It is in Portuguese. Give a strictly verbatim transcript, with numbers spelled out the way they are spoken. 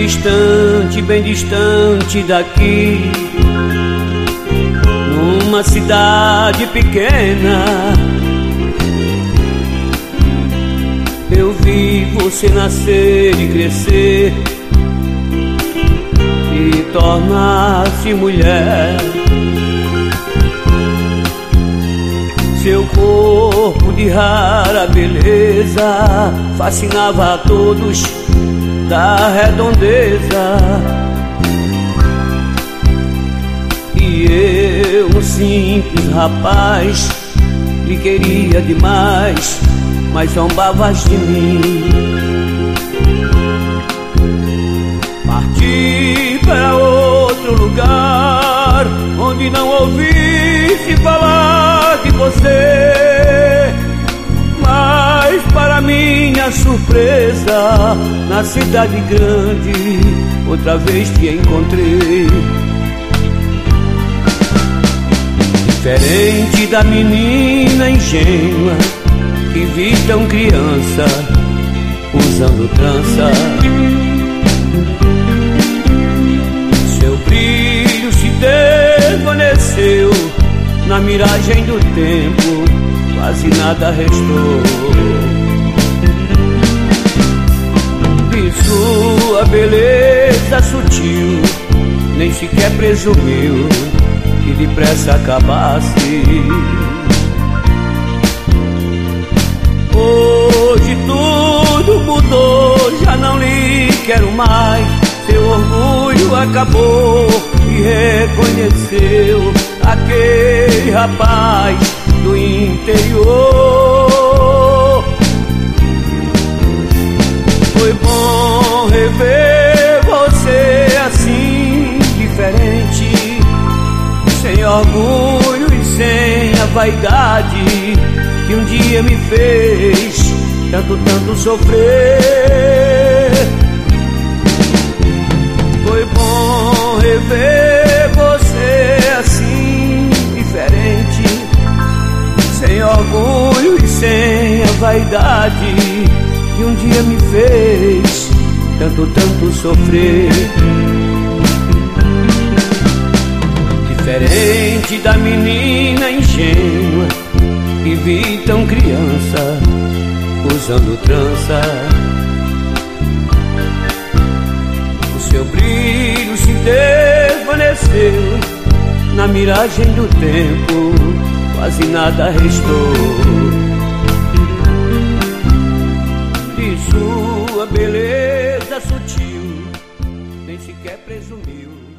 distante, bem distante daqui, numa cidade pequena, eu vi você nascer e crescer e tornar-se mulher. Seu corpo de rara beleza fascinava a todos da redondeza, e eu, um simples rapaz, lhe queria demais, mas zombavas de mim. Parti para outro lugar, onde não ouvisse falar de você, mas para minha surpresa, na cidade grande, outra vez te encontrei. Diferente da menina ingênua que vi tão criança usando trança, seu brilho se desvaneceu na miragem do tempo, quase nada restou. De sua beleza sutil, nem sequer presumiu que depressa acabasse. Hoje tudo mudou, já não lhe quero mais. Seu orgulho acabou e reconheceu aquele rapaz do interior. Foi bom rever você assim, diferente, sem orgulho e sem a vaidade que um dia me fez tanto, tanto sofrer. Foi bom rever você assim, diferente, sem orgulho e sem a vaidade que um dia me fez tanto, tanto sofrer. Diferente da menina ingênua que vi tão criança usando trança, o seu brilho se desvaneceu na miragem do tempo, quase nada restou. De sua beleza sutil, nem sequer presumiu